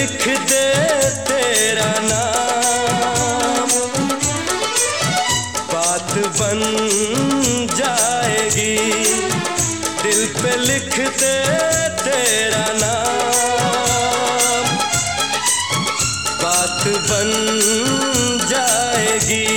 लिख दे तेरा नाम, बात बन जाएगी। दिल पे लिख दे तेरा नाम, बात बन जाएगी।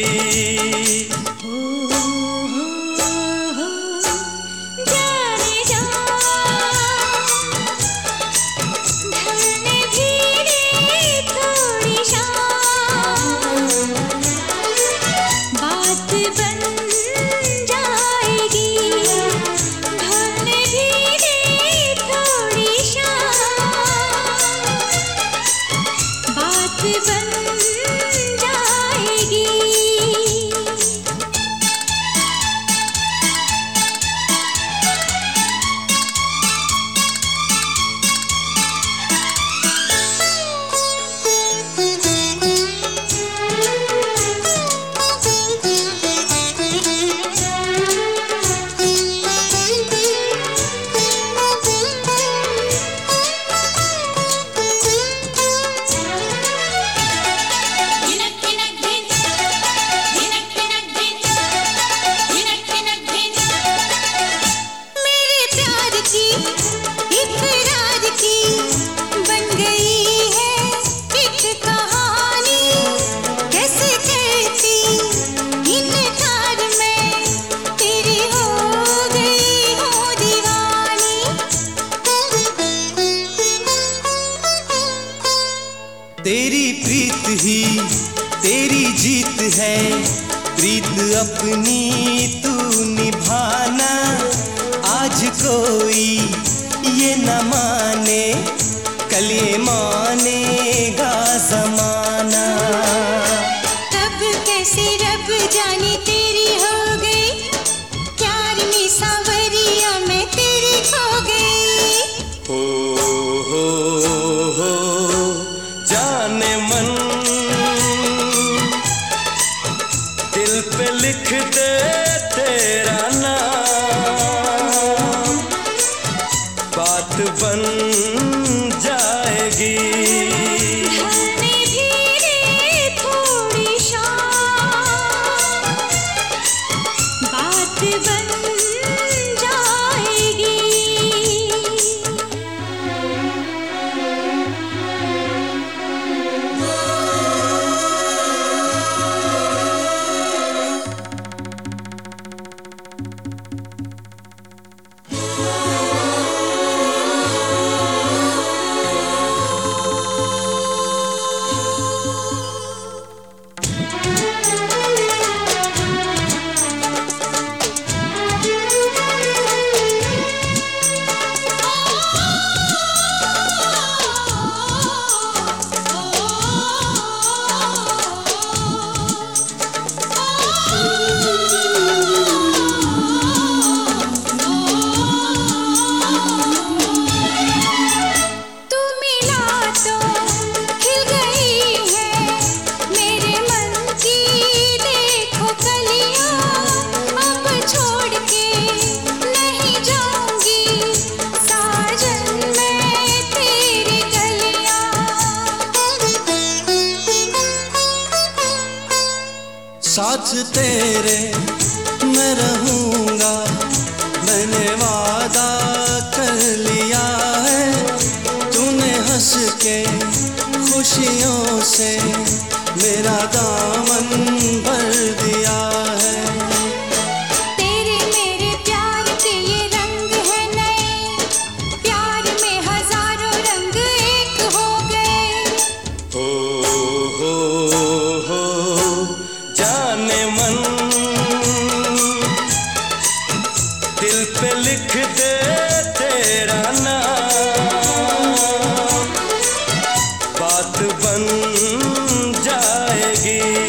तेरी प्रीत ही तेरी जीत है, प्रीत अपनी तू निभाना। आज कोई ये न माने, कल ये मानेगा ज़माना। तब कैसे रब जाने तेरी हो गई, प्यार में सांवरिया मैं तेरी खो गई। हो जाने मन, दिल पे लिख दे तेरा नाम, बात बन जाएगी। ढलने भी रे थोड़ी शाम, बात बन जाएगी। साथ तेरे मैं रहूँगा, मैंने वादा कर लिया है। तूने हंस के खुशियों से मेरा दामन भर दिया है। तेरे मेरे प्यार के ये रंग है नए, प्यार में हजारों रंग एक हो गए। हो जाने मन, दिल पे लिख दे तेरा नाम, बात बन जाएगी।